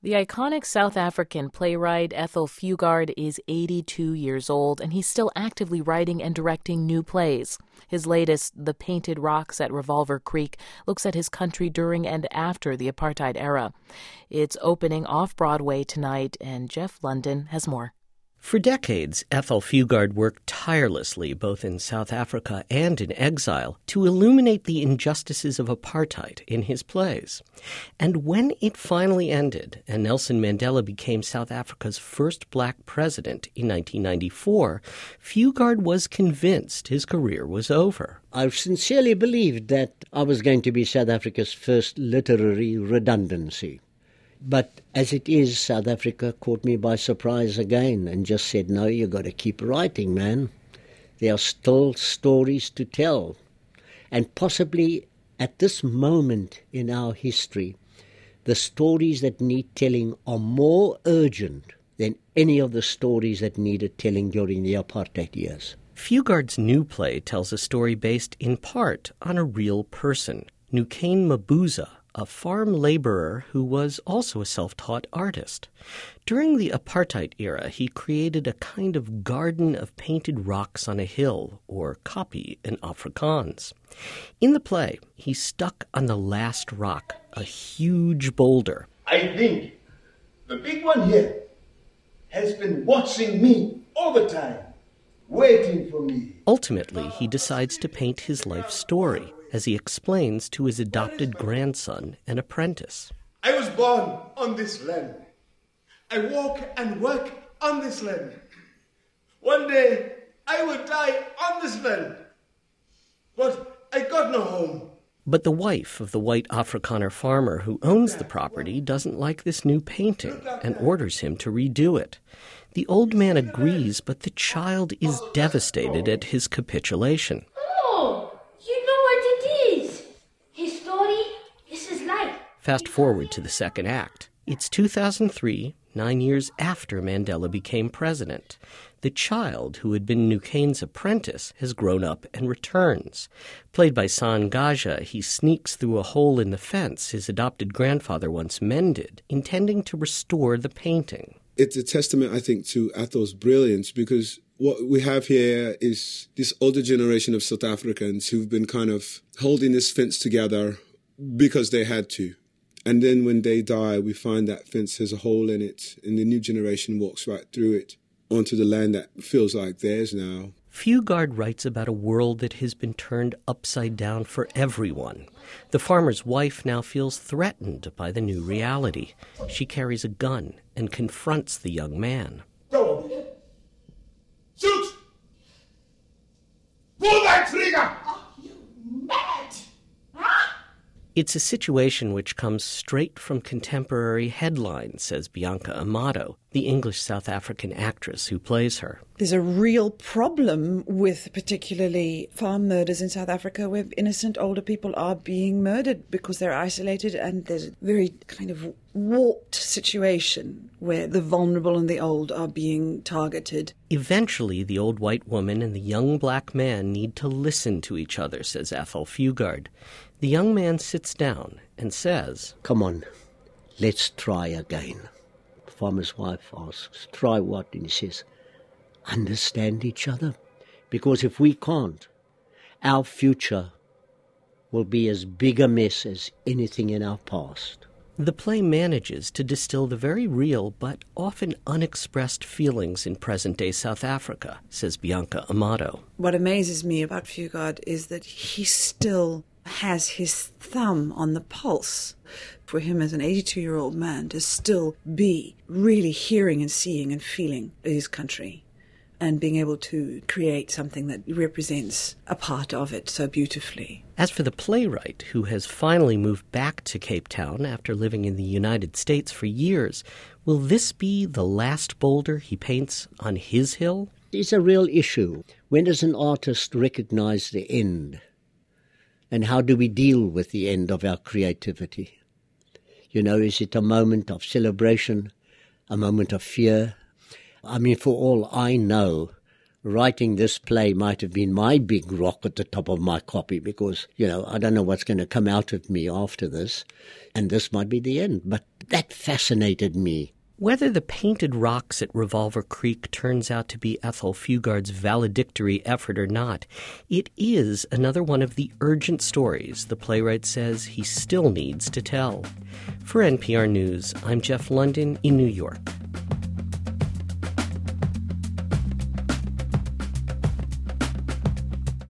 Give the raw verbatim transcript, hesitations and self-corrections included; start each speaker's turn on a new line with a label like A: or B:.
A: The iconic South African playwright Ethel Fugard is eighty-two years old, and he's still actively writing and directing new plays. His latest, The Painted Rocks at Revolver Creek, looks at his country during and after the apartheid era. It's opening off-Broadway tonight, and Jeff London has more.
B: For decades, Ethel Fugard worked tirelessly, both in South Africa and in exile, to illuminate the injustices of apartheid in his plays. And when it finally ended, and Nelson Mandela became South Africa's first black president in nineteen ninety-four, Fugard was convinced his career was over.
C: I sincerely believed that I was going to be South Africa's first literary redundancy. But as it is, South Africa caught me by surprise again and just said, no, you've got to keep writing, man. There are still stories to tell. And possibly at this moment in our history, the stories that need telling are more urgent than any of the stories that needed telling during the apartheid years.
B: Fugard's new play tells a story based in part on a real person, Nukane Mabuza, a farm laborer who was also a self-taught artist. During the apartheid era, he created a kind of garden of painted rocks on a hill, or koppie in Afrikaans. In the play, he's stuck on the last rock, a huge boulder.
D: I think the big one here has been watching me all the time, waiting for me.
B: Ultimately, he decides to paint his life story, as he explains to his adopted grandson and apprentice.
D: I was born on this land. I walk and work on this land. One day, I will die on this land. But I got no home.
B: But the wife of the white Afrikaner farmer who owns the property doesn't like this new painting and orders him to redo it. The old man agrees, but the child is devastated at his capitulation. Fast forward to the second act. It's two thousand three, nine years after Mandela became president. The child, who had been Nukane's apprentice, has grown up and returns. Played by San Gaja, he sneaks through a hole in the fence his adopted grandfather once mended, intending to restore the painting.
E: It's a testament, I think, to Ethel's brilliance, because what we have here is this older generation of South Africans who've been kind of holding this fence together because they had to. And then when they die, we find that fence has a hole in it, and the new generation walks right through it onto the land that feels like theirs now.
B: Fugard writes about a world that has been turned upside down for everyone. The farmer's wife now feels threatened by the new reality. She carries a gun and confronts the young man.
D: Go! Shoot! Pull that trigger! Are you mad? Huh?
B: It's a situation which comes straight from contemporary headlines, says Bianca Amado, the English South African actress who plays her.
F: There's a real problem with particularly farm murders in South Africa, where innocent older people are being murdered because they're isolated, and there's a very kind of warped situation where the vulnerable and the old are being targeted.
B: Eventually, the old white woman and the young black man need to listen to each other, says Ethel Fugard. The young man sits down and says,
C: "Come on, let's try again." The farmer's wife asks, "Try what?" And he says, "Understand each other. Because if we can't, our future will be as big a mess as anything in our past."
B: The play manages to distill the very real but often unexpressed feelings in present-day South Africa, says Bianca Amado.
F: What amazes me about Fugard is that he still has his thumb on the pulse. For him as an eighty-two-year-old man to still be really hearing and seeing and feeling his country and being able to create something that represents a part of it so beautifully.
B: As for the playwright, who has finally moved back to Cape Town after living in the United States for years, will this be the last boulder he paints on his hill?
C: It's a real issue. When does an artist recognize the end? And how do we deal with the end of our creativity? You know, is it a moment of celebration, a moment of fear? I mean, for all I know, writing this play might have been my big rock at the top of my copy because, you know, I don't know what's going to come out of me after this, and this might be the end. But that fascinated me.
B: Whether the painted rocks at Revolver Creek turns out to be Ethel Fugard's valedictory effort or not, it is another one of the urgent stories the playwright says he still needs to tell. For N P R News, I'm Jeff London in New York.